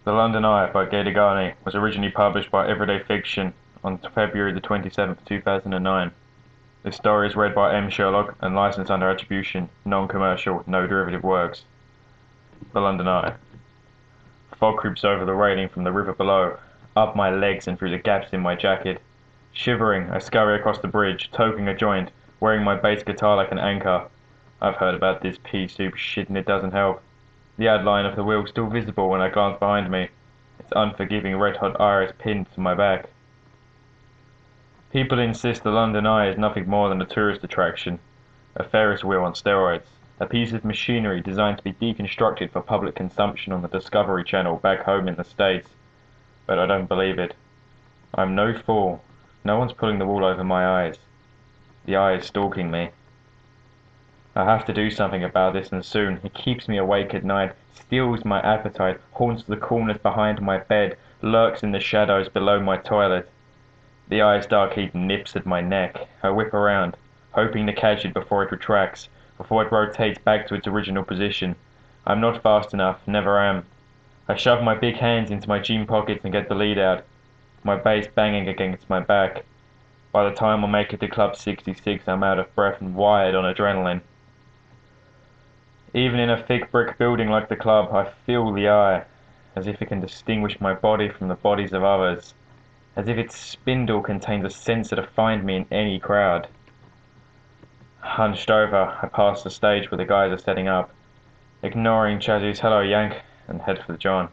The London Eye by Gay Degani was originally published by Everyday Fiction on February the 27th, 2009. This story is read by M. Sherlock and licensed under attribution, non-commercial, no derivative works. The London Eye. Fog creeps over the railing from the river below, up my legs and through the gaps in my jacket. Shivering, I scurry across the bridge, toking a joint, wearing my bass guitar like an anchor. I've heard about this pea soup shit and it doesn't help. The outline of the wheel still visible when I glance behind me, its unforgiving red-hot iris pinned to my back. People insist the London Eye is nothing more than a tourist attraction, a Ferris wheel on steroids, a piece of machinery designed to be deconstructed for public consumption on the Discovery Channel back home in the States. But I don't believe it. I'm no fool. No one's pulling the wool over my eyes. The Eye is stalking me. I have to do something about this, and soon. It keeps me awake at night, steals my appetite, haunts the corners behind my bed, lurks in the shadows below my toilet. The Eye's dark heat nips at my neck. I whip around, hoping to catch it before it retracts, before it rotates back to its original position. I'm not fast enough, never am. I shove my big hands into my jean pockets and get the lead out, my bass banging against my back. By the time I make it to Club 66, I'm out of breath and wired on adrenaline. Even in a thick brick building like the club, I feel the Eye, as if it can distinguish my body from the bodies of others, as if its spindle contains a sensor to find me in any crowd. Hunched over, I pass the stage where the guys are setting up, ignoring Chazzy's "Hello, Yank," and head for the John.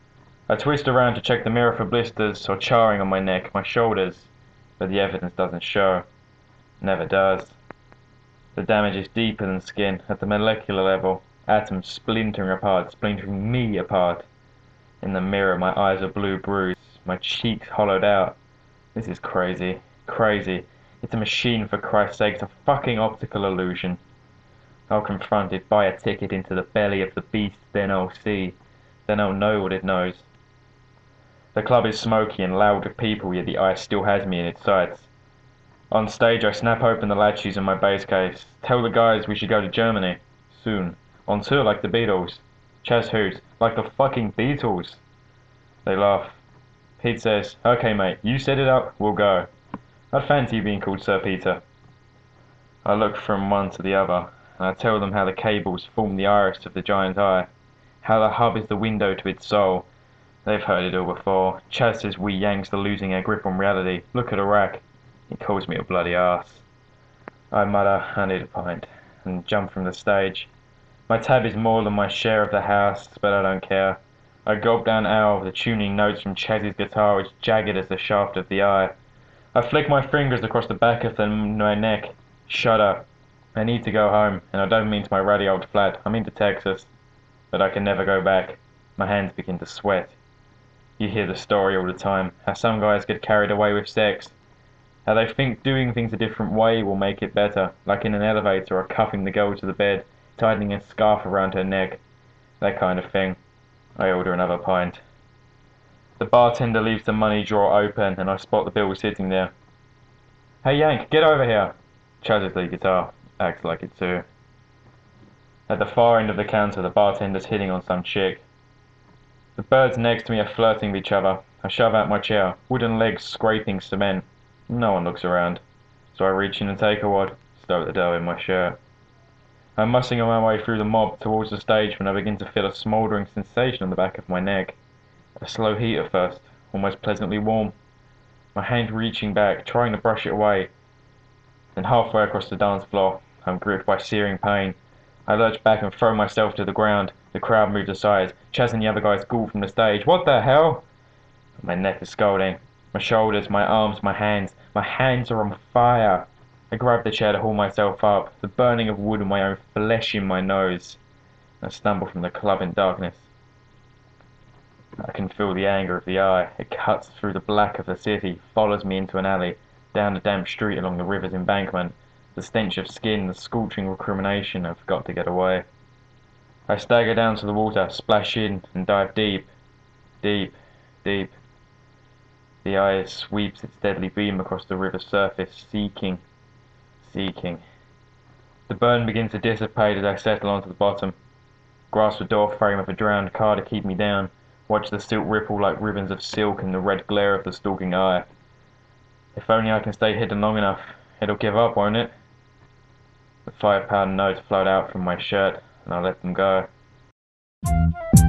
I twist around to check the mirror for blisters or charring on my neck, my shoulders, but the evidence doesn't show. Never does. The damage is deeper than skin, at the molecular level, atoms splintering apart, splintering me apart. In the mirror, my eyes are blue bruised, my cheeks hollowed out. This is crazy, crazy. It's a machine, for Christ's sake, it's a fucking optical illusion. I'll confront it, buy a ticket into the belly of the beast, then I'll see. Then I'll know what it knows. The club is smoky and loud with people, yet the Eye still has me in its sights. On stage, I snap open the latches in my bass case. Tell the guys we should go to Germany. Soon. On tour like the Beatles. Chaz hoots. Like the fucking Beatles. They laugh. Pete says, "Okay mate, you set it up, we'll go. I'd fancy being called Sir Peter." I look from one to the other, and I tell them how the cables form the iris of the giant eye, how the hub is the window to its soul. They've heard it all before. Chaz says we Yanks are losing our grip on reality. Look at Iraq. He calls me a bloody arse. I mutter, "I need a pint," and jump from the stage. My tab is more than my share of the house, but I don't care. I gulp down Owl, the tuning notes from Chazzy's guitar as jagged as the shaft of the Eye. I flick my fingers across the back of my neck. Shudder. I need to go home, and I don't mean to my ratty old flat, I mean to Texas. But I can never go back. My hands begin to sweat. You hear the story all the time, how some guys get carried away with sex, how they think doing things a different way will make it better, like in an elevator or cuffing the girl to the bed, tightening a scarf around her neck, that kind of thing. I order another pint. The bartender leaves the money drawer open and I spot the bill sitting there. "Hey Yank, get over here!" Chaz's lead guitar acts like it too. At the far end of the counter, the bartender's hitting on some chick. The birds next to me are flirting with each other. I shove out my chair, wooden legs scraping cement. No one looks around, so I reach in and take a wad, stow the dough in my shirt. I'm mussing my way through the mob towards the stage when I begin to feel a smouldering sensation on the back of my neck. A slow heat at first, almost pleasantly warm. My hand reaching back, trying to brush it away. Then halfway across the dance floor, I'm gripped by searing pain. I lurch back and throw myself to the ground. The crowd moves aside. Chaz and the other guys ghoul from the stage. "What the hell?" My neck is scalding. My shoulders, my arms, my hands. My hands are on fire. I grab the chair to haul myself up, the burning of wood and my own flesh in my nose. I stumble from the club in darkness. I can feel the anger of the Eye. It cuts through the black of the city, follows me into an alley, down a damp street along the river's embankment. The stench of skin, the scorching recrimination, I've got to get away. I stagger down to the water, splash in, and dive deep, deep, deep. The Eye sweeps its deadly beam across the river's surface, seeking, seeking. The burn begins to dissipate as I settle onto the bottom. Grasp the door frame of a drowned car to keep me down. Watch the silt ripple like ribbons of silk in the red glare of the stalking eye. If only I can stay hidden long enough, it'll give up, won't it? The £5 notes flowed out from my shirt, and I let them go.